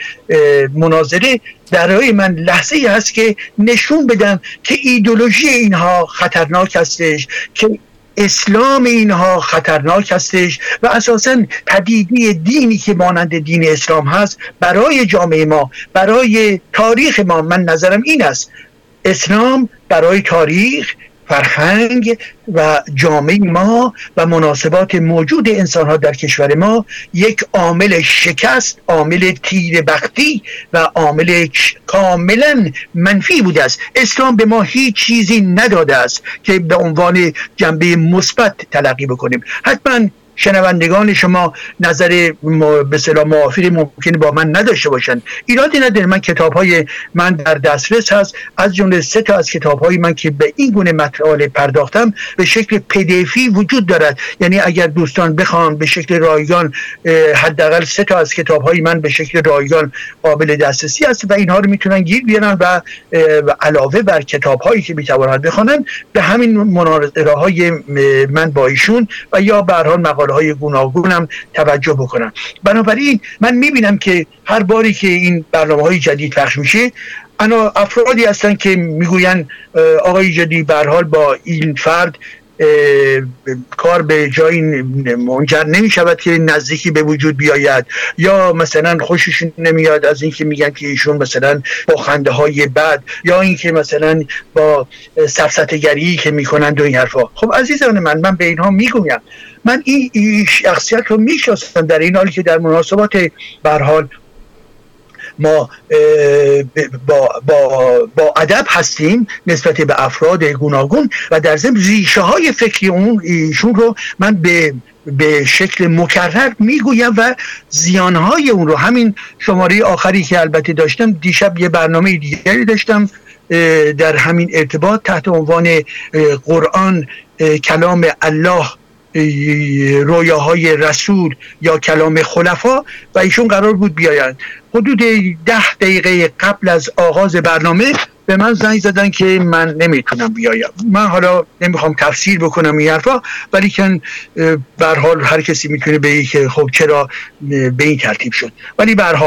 مناظره برای من لحظه ای هست که نشون بدم که ایدئولوژی اینها خطرناک هستش، که اسلام اینها خطرناک هستش و اساساً پدیده دینی که مانند دین اسلام هست برای جامعه ما، برای تاریخ ما، من نظرم این است اسلام برای تاریخ، فرهنگ و جامعه ما و مناسبات موجود انسان‌ها در کشور ما یک عامل شکست، عامل تیره‌بختی و عامل کاملا منفی بوده است. اسلام به ما هیچ چیزی نداده است که به عنوان جنبه مثبت تلقی بکنیم. حتما شنوندگان شما نظر به اصطلاح موافقی ممکنه با من نداشته باشند، ایرادی نداره. من کتاب‌های من در دسترس هست، از جمله سه تا از کتاب‌های من که به این گونه مطالب پرداختم به شکل پی دی افی وجود دارد. یعنی اگر دوستان بخوان به شکل رایگان، حداقل سه تا از کتاب‌های من به شکل رایگان قابل دسترسی است و اینها رو میتونن گیر بیارن و علاوه بر کتاب‌هایی که میتوانند بخوانن به همین مناظره‌های من با ایشون و یا به هر حال مقاله های گوناگونم توجه بکنن. بنابراین من میبینم که هر باری که این برنامه های جدید پخش میشه، انا افرادی هستن که میگوین آقای جدی به هر حال با این فرد کار به جایی منجر نمی شود که نزدیکی به وجود بیاید، یا مثلا خوششون نمیاد از اینکه میگن که ایشون مثلا با خنده های بد، یا اینکه مثلا با سفسطه‌گری که میکنند و این حرفا. خب عزیزان من من به اینها میگویم من این شخصیت رو میشناسم، در این حالی که در مناسبات به هر حال ما با با با ادب هستیم نسبت به افراد گوناگون و در ضمن ریشه های فکری اون ایشون رو من به به شکل مکرر میگویم و زیانهای اون رو. همین شماره آخری که البته داشتم دیشب یه برنامه دیگری داشتم در همین ارتباط تحت عنوان قرآن کلام الله، رویاهای رسول یا کلام خلفا، و ایشون قرار بود بیاین. حدود ده دقیقه قبل از آغاز برنامه به من زنگ زدن که من نمیتونم بیایم. من حالا نمیخوام تفسیر بکنم این حرفا، ولی که به هر حال هر کسی میتونه بگه که خب چرا به این ترتیب شد. ولی به هر حال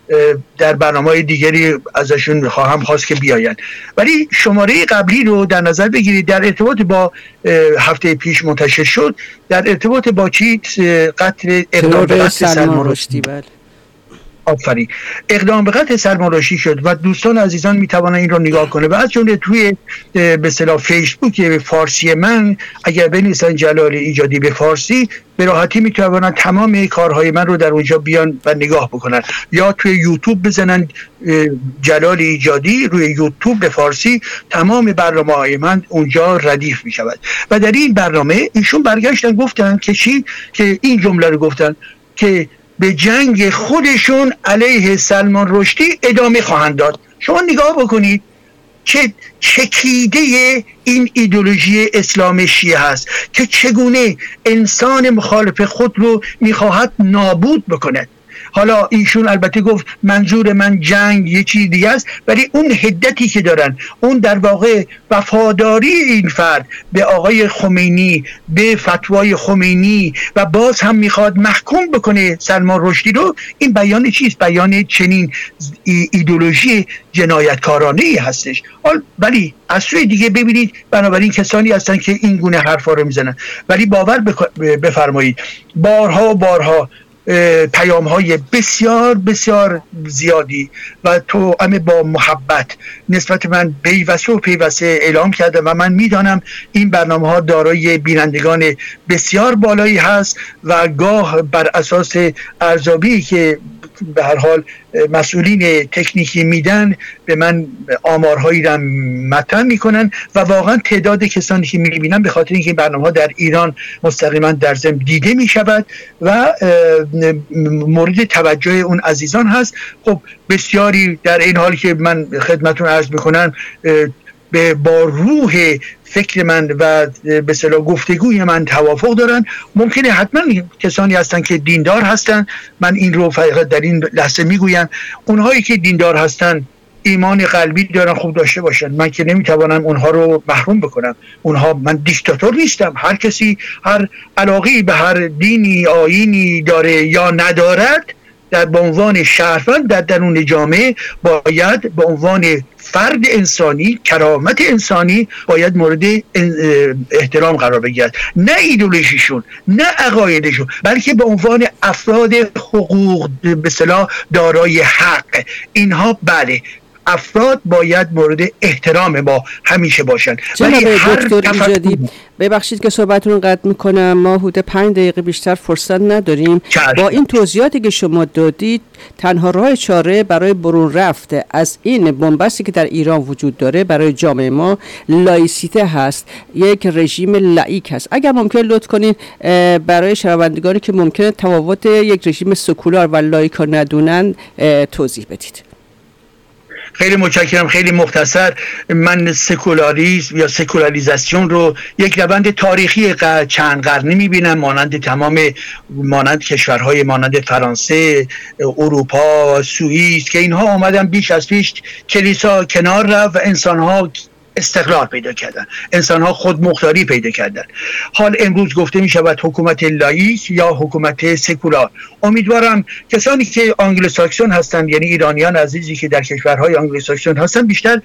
در برنامه‌های دیگری ازشون خواهم خواست که بیاین. ولی شماره قبلی رو در نظر بگیرید. در ارتباط با هفته پیش منتشر شد در ارتباط با چی قتل اقدام به قتل سلمان رشدی. بله آفرین. اقدام به قتل سلمان رشدی شد و دوستان عزیزان میتوانن این رو نگاه کنه و از جمله توی به اصطلاح فیسبوک فارسی من اگر بنویسن جلال ایجادی به فارسی به راحتی میتونن تمام کارهای من رو در اونجا بیان و نگاه بکنن، یا توی یوتیوب بزنن جلال ایجادی روی یوتیوب به فارسی، تمام برنامه‌های من اونجا ردیف میشود. و در این برنامه ایشون برگشتن گفتن که چی؟ که این جمله رو گفتن که به جنگ خودشون علیه سلمان رشدی ادامه خواهند داد. شما نگاه بکنید چه چکیده این ایدئولوژی اسلام شیعه هست که چگونه انسان مخالف خود رو میخواهد نابود بکند. حالا ایشون البته گفت منظور من جنگ یه چیز دیگه است، ولی اون حدتی که دارن، اون در واقع وفاداری این فرد به آقای خمینی، به فتوای خمینی و باز هم میخواد محکوم بکنه سلمان رشدی رو، این بیان چیست؟ بیان چنین ایدئولوژی جنایتکارانه ای هستش. ولی از سوی دیگه ببینید بنابراین کسانی هستن که این گونه حرفا رو میزنن، ولی باور بفرمایید بارها و بارها پیام های بسیار بسیار زیادی و توأم با محبت نسبت من پیوسته و پیوسته اعلام کردم و من میدانم این برنامه ها دارای بینندگان بسیار بالایی هست و گاه بر اساس ارزیابی که به هر حال مسئولین تکنیکی میدن به من آمارهایی را مطرح میکنن و واقعا تعداد کسانی که میبینم به خاطر اینکه این برنامه‌ها در ایران مستقیما در ضمن دیده میشود و مورد توجه اون عزیزان هست. خب بسیاری در این حالی که من خدمتتون عرض میکنم به با روح فکر من و به اصطلاح گفتگوی من توافق دارن. ممکنه حتما کسانی هستن که دیندار هستن، من این رو فقط در این لحظه میگویم اونهایی که دیندار هستن ایمان قلبی دارن خوب داشته باشن، من که نمیتوانم اونها رو محروم بکنم. اونها، من دیکتاتور نیستم، هر کسی هر علاقه‌ای به هر دینی آیینی داره یا ندارد در به عنوان شهروند در درون جامعه باید به عنوان فرد انسانی، کرامت انسانی باید مورد احترام قرار بگیرد، نه ایدئولوژیشون، نه عقایدشون، بلکه به عنوان افراد حقوق به اصطلاح دارای حق. اینها بله افراد باید مورد احترام ما همیشه باشن. جناب دکتر ایجادی ببخشید که صحبتتون رو قطع میکنم، ما حدود پنج دقیقه بیشتر فرصت نداریم. چشم. با این توضیحاتی که شما دادید تنها راه چاره برای برون رفته از این بنبستی که در ایران وجود داره برای جامعه ما لایسیته هست، یک رژیم لایک هست. اگر ممکن لطف کنین برای شنوندگانی که ممکنه تفاوت یک رژیم سکولار و لایک ها ندونن توضیح بدید. خیلی متشکرم. خیلی مختصر، من سکولاریسم یا سکولاریزاسیون رو یک روند تاریخی چند قرنی میبینم، مانند تمام مانند کشورهای مانند فرانسه، اروپا، سوئیس که اینها آمدن بیش از پیش کلیسا کنار رفت و انسانها استقلال پیدا کردن، انسان‌ها خودمختاری پیدا کردن. حال امروز گفته می شود حکومت لایک یا حکومت سکولار. امیدوارم کسانی که آنگلو ساکسون هستند، یعنی ایرانیان عزیزی که در کشورهای آنگلو ساکسون هستند، بیشتر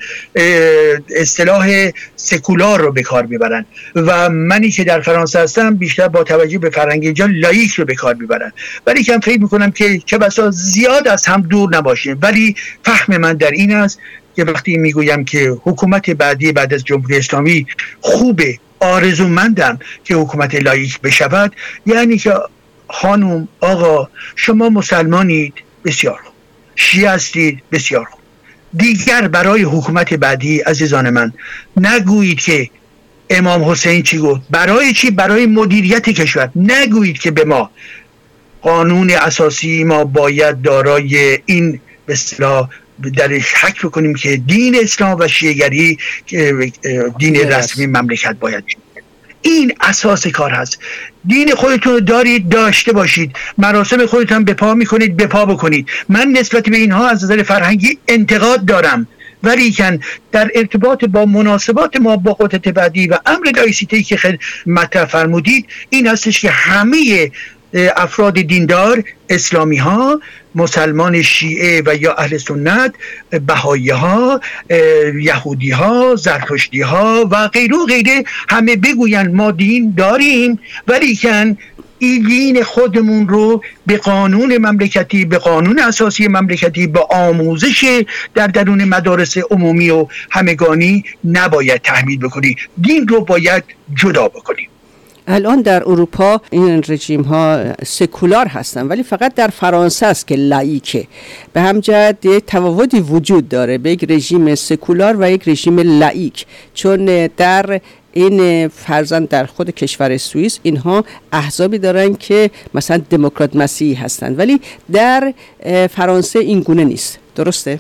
اصطلاح سکولار رو به کار میبرن و منی که در فرانسه هستم بیشتر با توجه به فرهنگ اینجا لایک رو به کار میبرن. ولی کم فکر میکنم که چه بسا زیاد از هم دور نباشیم، ولی فهم من در این است که وقتی میگویم که حکومت بعدی بعد از جمهوری اسلامی خوبه، آرزومندم که حکومت لایک بشود، یعنی که خانم آقا شما مسلمانید بسیار خوب، شیعه هستید بسیار خوب، دیگر برای حکومت بعدی عزیزان من نگویید که امام حسین چی گفت. برای چی؟ برای مدیریت کشور. نگویید که به ما قانون اساسی ما باید دارای این به اصطلاح درش حک بکنیم که دین اسلام و شیعه‌گری دین رسمی مملکت باید شد. این اساس کار هست. دین خودتون رو دارید، داشته باشید، مراسم خودتون به پا میکنید، به پا بکنید. من نسبت به اینها از نظر فرهنگی انتقاد دارم، ولیکن در ارتباط با مناسبات ما با قدرت بعدی و امر لایسیته که خیلی مطرح فرمودید این هستش که همه افراد دیندار، اسلامی ها، مسلمان شیعه و یا اهل سنت، بهایی ها، یهودی ها، زرتشتی ها و غیره و غیره همه بگویند ما دین داریم ولیکن این دین خودمون رو به قانون مملکتی، به قانون اساسی مملکتی، به آموزش در درون مدارس عمومی و همگانی نباید تحمیل بکنیم. دین رو باید جدا بکنیم. الان در اروپا این رژیم ها سکولار هستن ولی فقط در فرانسه است که لایکه. به هم جهت یک تفاوتی وجود داره به یک رژیم سکولار و یک رژیم لایک، چون در این فرزند در خود کشور سوئیس اینها احزابی دارن که مثلا دموکرات مسیحی هستن ولی در فرانسه این گونه نیست. درسته؟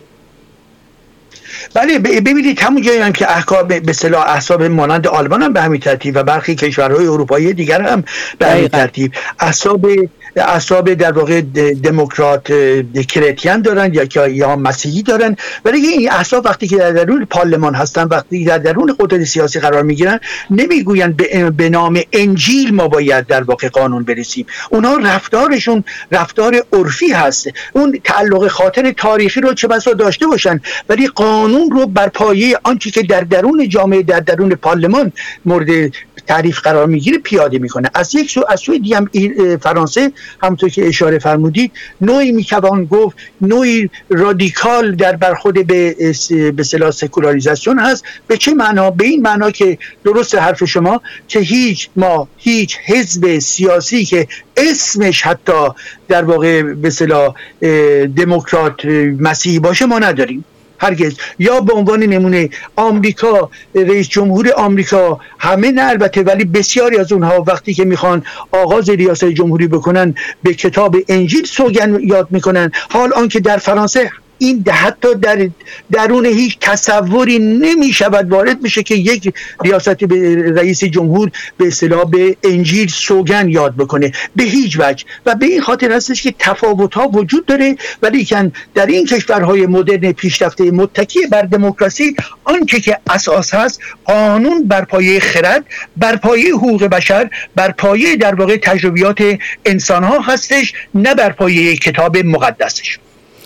بله، ببینید همون جایی هم که احکام به اصطلاح احزاب مانند آلمان هم به همین ترتیب و برخی کشورهای اروپایی دیگر هم به همین ترتیب احزاب احزاب در واقع دموکرات کریتین دارن یا یا مسیحی دارن، ولی این احزاب وقتی که در درون پارلمان هستن، وقتی در درون قدرت سیاسی قرار میگیرن، نمیگوین به نام انجیل ما باید در واقع قانون برسیم. اونها رفتارشون رفتار عرفی هست. اون تعلق خاطر تاریخی رو چه بسا داشته باشن ولی قانون رو بر پایه آنچه که در درون جامعه، در درون پارلمان مورد تعریف قرار میگیره پیاده میکنه. از یک سو از سوی دیگه هم فرانسه همونطور که اشاره فرمودید نوعی میتوان گفت نوعی رادیکال در برخورد به به اصطلاح سکولاریزاسیون هست. به چه معنا؟ به این معنا که درست حرف شما که هیچ ما هیچ حزب سیاسی که اسمش حتی در واقع به اصطلاح دموکرات مسیحی باشه ما نداریم هرگز. یا به عنوان نمونه آمریکا، رئیس جمهور آمریکا، همه نه البته ولی بسیاری از اونها وقتی که میخوان آغاز ریاست جمهوری بکنن به کتاب انجیل سوگند یاد میکنن، حال آنکه در فرانسه این حتی در درون هیچ تصوری نمی شود وارد میشه که یک ریاست به رئیس جمهور به اصطلاح به انجیل سوگند یاد بکنه، به هیچ وجه. و به این خاطر هستش که تفاوت ها وجود داره ولی که در این کشورهای مدرن پیشرفته متکی بر دموکراسی آنچه که اساس هست قانون بر پایه خرد، بر پایه حقوق بشر، بر پایه در واقع تجربیات انسان ها هستش، نه بر پایه کتاب مقدسش.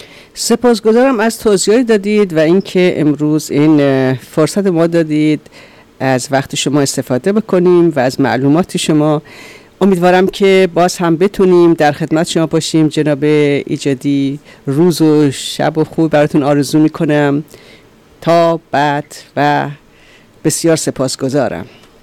سپاسگزارم از توضیحی دادید و اینکه امروز این فرصت ما دادید از وقت شما استفاده بکنیم و از معلومات شما. امیدوارم که باز هم بتونیم در خدمت شما باشیم. جناب ایجادی، روز و شب و خوب براتون آرزو میکنم. تا بعد و بسیار سپاسگزارم.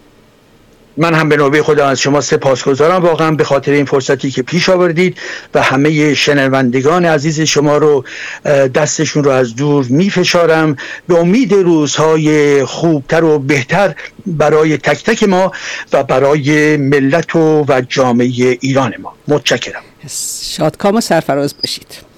من هم به نوبه خودم از شما سپاسگزارم واقعا به خاطر این فرصتی که پیش آوردید و همه شنوندگان عزیز شما رو دستشون رو از دور می فشارم به امید روزهای خوبتر و بهتر برای تک تک ما و برای ملت و, و جامعه ایران ما. متشکرم. شادکام و سرفراز باشید.